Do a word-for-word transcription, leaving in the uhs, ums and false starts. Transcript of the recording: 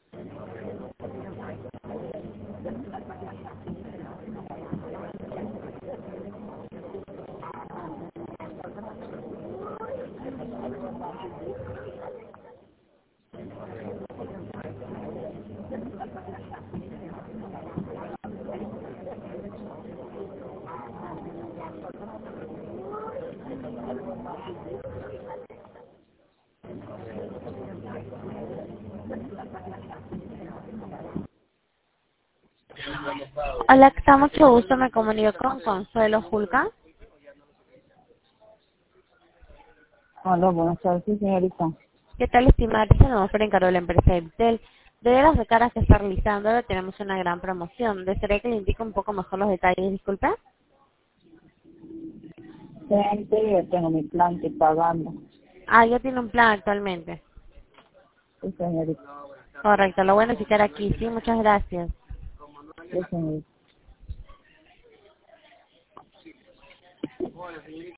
Hola, está mucho gusto, me comunico con Consuelo Julca. Hola, buenas tardes, sí, señorita. ¿Qué tal, estimada? Se nos encargó de la empresa Intel. De las recargas que está realizando, ahora tenemos una gran promoción. ¿Desearía que le indique un poco mejor los detalles? Disculpe. Gente, yo tengo mi plan, estoy pagando. Ah, ya tiene un plan actualmente. Sí, señorita. Correcto, lo voy a notificar aquí. Sí, muchas gracias. Sí, señorita.